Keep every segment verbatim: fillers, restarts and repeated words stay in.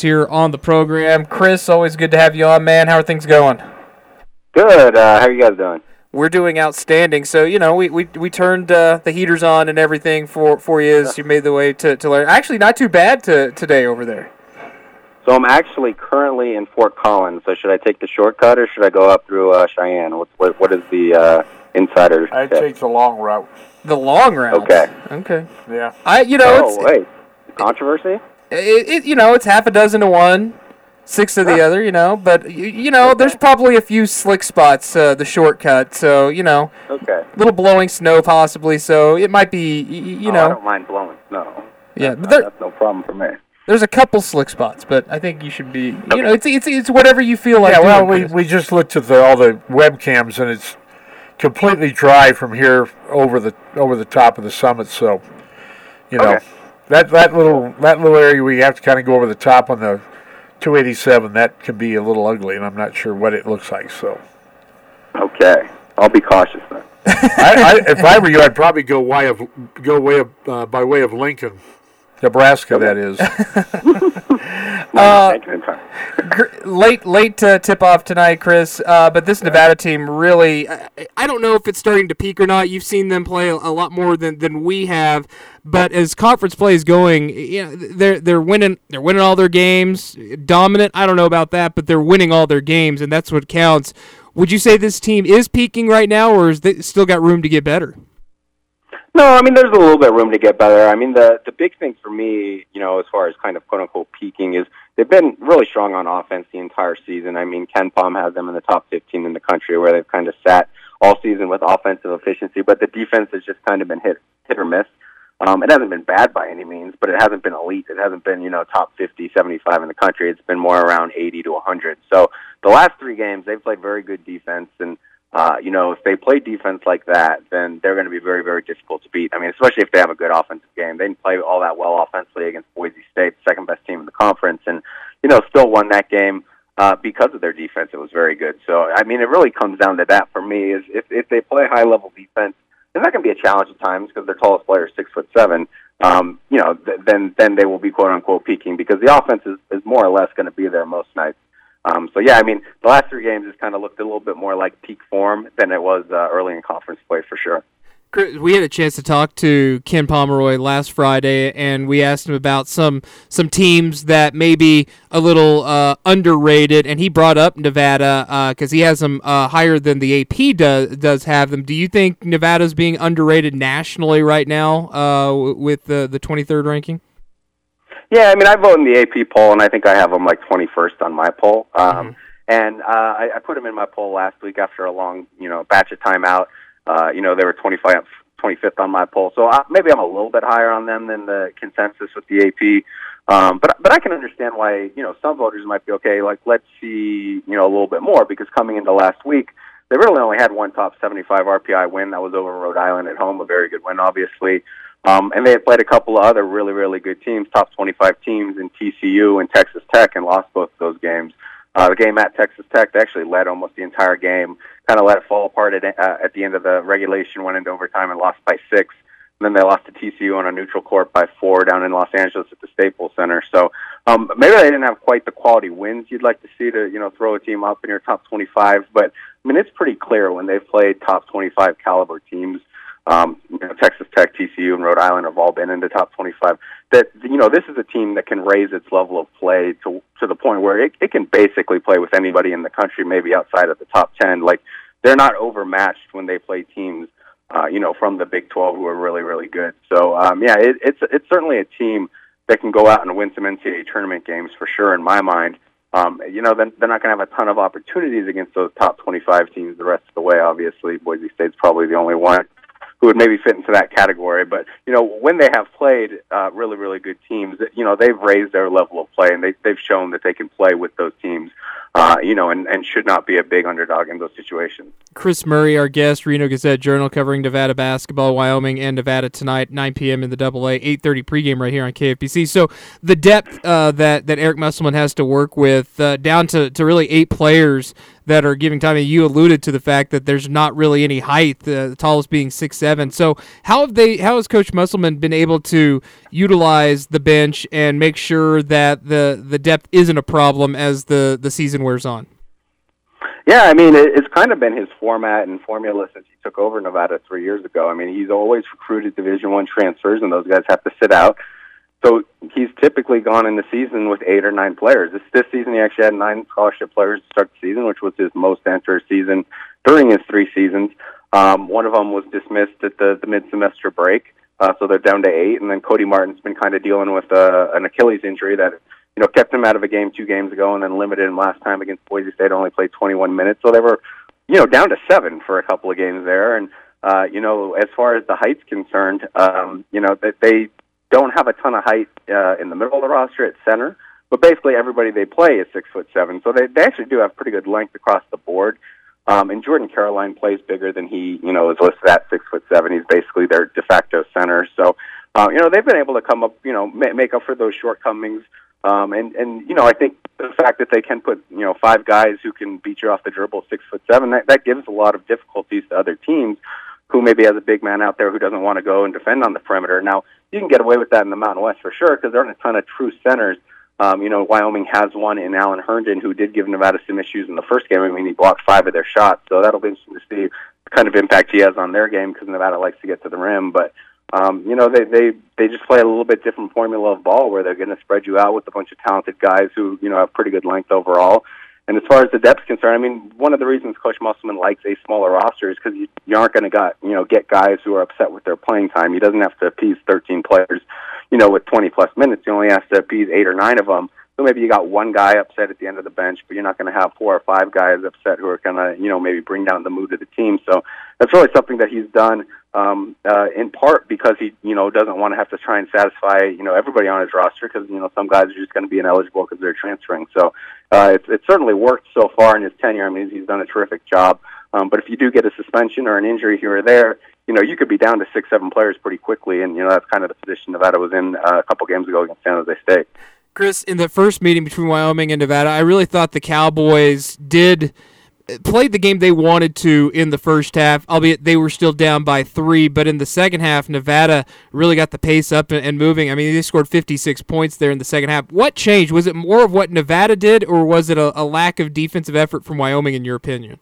here on the program. Chris, always good to have you on, man. How are things going? Good. Uh, how are you guys doing? We're doing outstanding. So, you know, we we, we turned uh, the heaters on and everything for, for you as you made the way to, to learn. Actually, not too bad to, today over there. So I'm actually currently in Fort Collins. So should I take the shortcut or should I go up through uh, Cheyenne? What, what What is the uh, insider I tip? take the long route. The long route? Okay. Okay. Yeah. I, you know, oh, it's, wait. Controversy? It, it, you know, it's half a dozen to one. Six of the Yeah. other, you know, but, you, you know, okay. There's probably a few slick spots, uh, the shortcut, so, you know. Okay. A little blowing snow, possibly, so it might be, you, you oh, know. I don't mind blowing snow. Yeah, that's, but there, that's no problem for me. There's a couple slick spots, but I think you should be, okay. you know, it's it's it's whatever you feel like Yeah, well, doing, we, we just looked at the, all the webcams, and it's completely dry from here over the over the top of the summit, so, you know. Okay. That, that little that little area where you have to kind of go over the top on the two eighty-seven, that can be a little ugly, and I'm not sure what it looks like. So, okay, I'll be cautious then. I, I, if I were you, I'd probably go way of go way of, uh, by way of Lincoln, Nebraska. Okay. That is. uh, late late uh, tip off tonight, Chris. Uh, but this Nevada team really, I, I don't know if it's starting to peak or not. You've seen them play a, a lot more than, than we have. But as conference play is going, you know, they're they're winning they're winning all their games. Dominant, I don't know about that, but they're winning all their games, and that's what counts. Would you say this team is peaking right now, or is they still got room to get better? No, I mean, there's a little bit of room to get better. I mean, the the big thing for me, you know, as far as kind of quote-unquote peaking is they've been really strong on offense the entire season. I mean, Ken Pom has them in the top fifteen in the country where they've kind of sat all season with offensive efficiency, but the defense has just kind of been hit hit or miss. Um, it hasn't been bad by any means, but it hasn't been elite. It hasn't been, you know, top fifty, seventy-five in the country. It's been more around eighty to one hundred. So the last three games, they've played very good defense, and Uh, you know, if they play defense like that, then they're going to be very, very difficult to beat. I mean, especially if they have a good offensive game. They didn't play all that well offensively against Boise State, second best team in the conference, and, you know, still won that game uh, because of their defense. It was very good. So, I mean, it really comes down to that for me is if, if they play high-level defense, and that can be a challenge at times because their tallest player is six foot seven, um, you know, th- then then they will be quote-unquote peaking because the offense is, is more or less going to be there most nights. Um, so, yeah, I mean, the last three games has kind of looked a little bit more like peak form than it was uh, early in conference play for sure. We had a chance to talk to Ken Pomeroy last Friday, and we asked him about some some teams that may be a little uh, underrated, and he brought up Nevada because uh, he has them uh, higher than the A P does, does have them. Do you think Nevada's being underrated nationally right now uh, with the, the twenty-third ranking? Yeah, I mean, I vote in the A P poll, and I think I have them like twenty-first on my poll. Um, mm-hmm. And uh, I, I put them in my poll last week after a long, you know, batch of timeout. Uh, you know, they were twenty-five, twenty-fifth on my poll, so I, maybe I'm a little bit higher on them than the consensus with the A P. Um, but but I can understand why, you know, some voters might be okay. Like, let's see, you know, a little bit more because coming into last week, they really only had one top seventy-five R P I win. That was over Rhode Island at home, a very good win, obviously. Um, and they had played a couple of other really, really good teams, top twenty-five teams in T C U and Texas Tech, and lost both of those games. Uh, the game at Texas Tech, they actually led almost the entire game, kind of let it fall apart at, uh, at the end of the regulation, went into overtime and lost by six. And then they lost to T C U on a neutral court by four down in Los Angeles at the Staples Center. So um, maybe they didn't have quite the quality wins you'd like to see to, you know, throw a team up in your top twenty-five. But, I mean, it's pretty clear when they've played top twenty-five caliber teams, um, you know, Texas Tech, T C U, and Rhode Island have all been in the top twenty-five, that, you know, this is a team that can raise its level of play to to the point where it, it can basically play with anybody in the country, maybe outside of the top ten. Like, they're not overmatched when they play teams, uh, you know, from the Big twelve who are really, really good. So, um, yeah, it, it's it's certainly a team that can go out and win some N C double A tournament games for sure, in my mind. Um, you know, then they're not going to have a ton of opportunities against those top twenty-five teams the rest of the way, obviously. Boise State's probably the only one who would maybe fit into that category. But, you know, when they have played uh, really, really good teams, you know, they've raised their level of play, and they, they've shown that they can play with those teams. uh, you know, and, and should not be a big underdog in those situations. Chris Murray, our guest, Reno Gazette-Journal, covering Nevada basketball, Wyoming and Nevada tonight, nine p.m. in the Double A, eight thirty pregame right here on K F B C. So the depth uh, that that Eric Musselman has to work with, uh, down to, to really eight players that are giving time. You alluded to the fact that there's not really any height, uh, the tallest being six seven. So how have they? How has Coach Musselman been able to utilize the bench and make sure that the the depth isn't a problem as the, the season wears on? Yeah, I mean, it's kind of been his format and formula since he took over Nevada three years ago. I mean, he's always recruited Division One transfers, and those guys have to sit out. So he's typically gone in the season with eight or nine players. This, this season, he actually had nine scholarship players to start the season, which was his most enter season during his three seasons. Um, one of them was dismissed at the, the mid-semester break, uh, so they're down to eight. And then Cody Martin's been kind of dealing with uh, an Achilles injury that you know, kept him out of a game two games ago and then limited him last time against Boise State, only played twenty-one minutes. So they were, you know, down to seven for a couple of games there. And, uh, you know, as far as the height's concerned, um, you know, that they don't have a ton of height uh, in the middle of the roster at center, but basically everybody they play is six foot seven. So they, they actually do have pretty good length across the board. Um, and Jordan Caroline plays bigger than he, you know, is listed at six foot seven. He's basically their de facto center. So, uh, you know, they've been able to come up, you know, ma- make up for those shortcomings. Um, and, and, you know, I think the fact that they can put, you know, five guys who can beat you off the dribble, six foot seven, that, that gives a lot of difficulties to other teams who maybe has a big man out there who doesn't want to go and defend on the perimeter. Now, you can get away with that in the Mountain West for sure because there aren't a ton of true centers. Um, you know, Wyoming has one in Alan Herndon who did give Nevada some issues in the first game. I mean, he blocked five of their shots, so that'll be interesting to see the kind of impact he has on their game because Nevada likes to get to the rim. But Um, you know, they, they, they just play a little bit different formula of ball where they're going to spread you out with a bunch of talented guys who, you know, have pretty good length overall. And as far as the depth's concerned, I mean, one of the reasons Coach Musselman likes a smaller roster is because you, you aren't going to got, you know, get guys who are upset with their playing time. He doesn't have to appease thirteen players, you know, with twenty-plus minutes. He only has to appease eight or nine of them. So maybe you got one guy upset at the end of the bench, but you're not going to have four or five guys upset who are going to, you know, maybe bring down the mood of the team. So that's really something that he's done um, uh, in part because he, you know, doesn't want to have to try and satisfy, you know, everybody on his roster because, you know, some guys are just going to be ineligible because they're transferring. So uh, it's, it's certainly worked so far in his tenure. I mean, he's done a terrific job. Um, but if you do get a suspension or an injury here or there, you know, you could be down to six, seven players pretty quickly. And, you know, that's kind of the position Nevada was in uh, a couple games ago against San Jose State. Chris, in the first meeting between Wyoming and Nevada, I really thought the Cowboys did played the game they wanted to in the first half, albeit they were still down by three. But in the second half, Nevada really got the pace up and moving. I mean, they scored fifty-six points there in the second half. What changed? Was it more of what Nevada did, or was it a, a lack of defensive effort from Wyoming, in your opinion?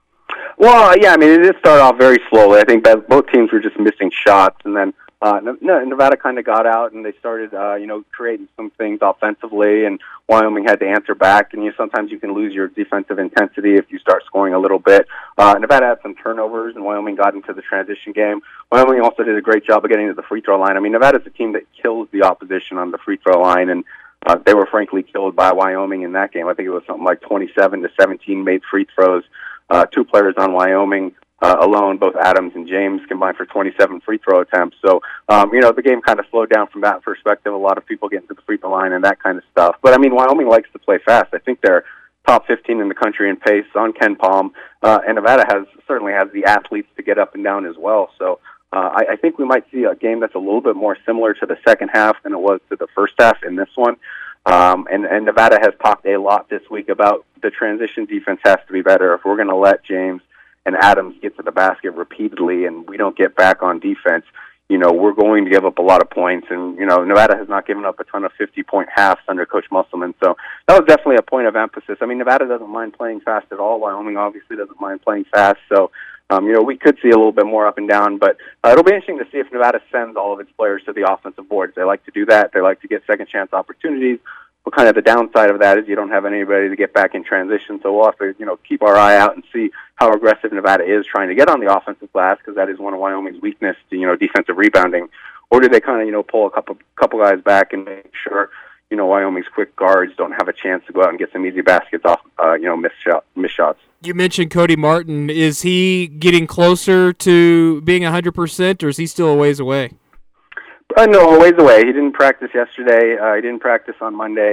Well, yeah, I mean, it did start off very slowly. I think that both teams were just missing shots, and then Uh, Nevada kind of got out and they started, uh, you know, creating some things offensively, and Wyoming had to answer back. And you know, sometimes you can lose your defensive intensity if you start scoring a little bit. Uh, Nevada had some turnovers, and Wyoming got into the transition game. Wyoming also did a great job of getting to the free throw line. I mean, Nevada's a team that kills the opposition on the free throw line, and uh, they were frankly killed by Wyoming in that game. I think it was something like twenty-seven to seventeen made free throws. Uh, two players on Wyoming Uh, alone, both Adams and James combined for twenty-seven free throw attempts. So, um, you know, the game kind of slowed down from that perspective. A lot of people getting to the free throw line and that kind of stuff. But, I mean, Wyoming likes to play fast. I think they're top fifteen in the country in pace on Ken Palm. Uh, and Nevada has certainly has the athletes to get up and down as well. So uh, I, I think we might see a game that's a little bit more similar to the second half than it was to the first half in this one. Um, and, and Nevada has talked a lot this week about the transition defense has to be better. If we're going to let James and Adams get to the basket repeatedly and we don't get back on defense, you know, we're going to give up a lot of points. And, you know, Nevada has not given up a ton of fifty-point halves under Coach Musselman. So that was definitely a point of emphasis. I mean, Nevada doesn't mind playing fast at all. Wyoming obviously doesn't mind playing fast. So, um, you know, we could see a little bit more up and down. But uh, it'll be interesting to see if Nevada sends all of its players to the offensive boards. They like to do that. They like to get second chance opportunities. But kind of the downside of that is you don't have anybody to get back in transition. So we'll have to, you know, keep our eye out and see how aggressive Nevada is trying to get on the offensive glass, because that is one of Wyoming's weakness, to, you know, defensive rebounding. Or do they kind of, you know, pull a couple couple guys back and make sure, you know, Wyoming's quick guards don't have a chance to go out and get some easy baskets off, uh, you know, missed shot, missed shots. You mentioned Cody Martin. Is he getting closer to being one hundred percent, or is he still a ways away? Uh, no, a ways away. He didn't practice yesterday. Uh, he didn't practice on Monday.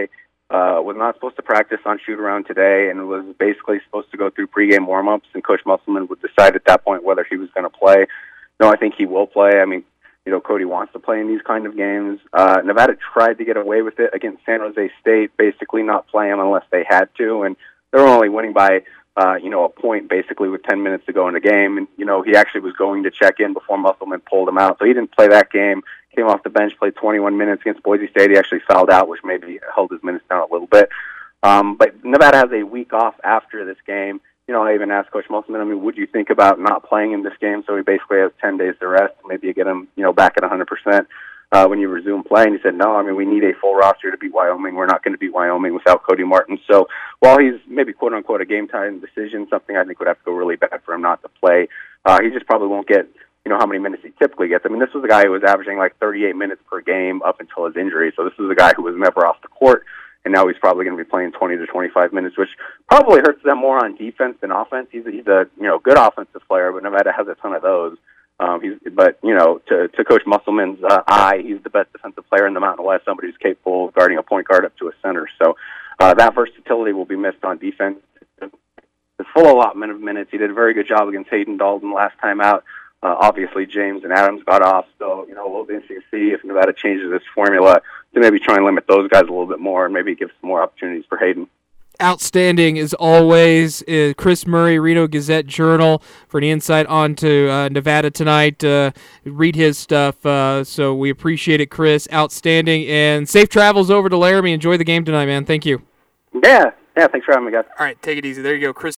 uh, was not supposed to practice on shoot-around today and was basically supposed to go through pregame warm-ups, and Coach Musselman would decide at that point whether he was going to play. No, I think he will play. I mean, you know, Cody wants to play in these kind of games. Uh, Nevada tried to get away with it against San Jose State, basically not play him unless they had to, and they were only winning by, uh, you know, a point basically with ten minutes to go in the game. And, you know, he actually was going to check in before Musselman pulled him out, so he didn't play that game. Came off the bench, played twenty-one minutes against Boise State. He actually fouled out, which maybe held his minutes down a little bit. Um, but Nevada has a week off after this game. You know, I even asked Coach Musselman, I mean, would you think about not playing in this game so he basically has ten days to rest? Maybe you get him, you know, back at one hundred percent uh, when you resume playing. He said, no, I mean, we need a full roster to beat Wyoming. We're not going to beat Wyoming without Cody Martin. So while he's maybe quote-unquote a game-time decision, something I think would have to go really bad for him not to play, uh, he just probably won't get, you know, how many minutes he typically gets. I mean, this was a guy who was averaging like thirty-eight minutes per game up until his injury. So this is a guy who was never off the court, and now he's probably going to be playing twenty to twenty-five minutes, which probably hurts them more on defense than offense. He's a, he's a you know good offensive player, but Nevada has a ton of those. Um, he's but you know to to Coach Musselman's uh, eye, he's the best defensive player in the Mountain West. Somebody who's capable of guarding a point guard up to a center. So uh, that versatility will be missed on defense. The full allotment of minutes. He did a very good job against Hayden Dalton last time out. Uh, obviously, James and Adams got off, so you know we'll be interesting to see if Nevada changes its formula to maybe try and limit those guys a little bit more, and maybe give some more opportunities for Hayden. Outstanding as always, uh, Chris Murray, Reno Gazette Journal, for the insight onto uh, Nevada tonight. Uh, read his stuff, uh, so we appreciate it, Chris. Outstanding, and safe travels over to Laramie. Enjoy the game tonight, man. Thank you. Yeah, yeah. Thanks for having me, guys. All right, take it easy. There you go, Chris.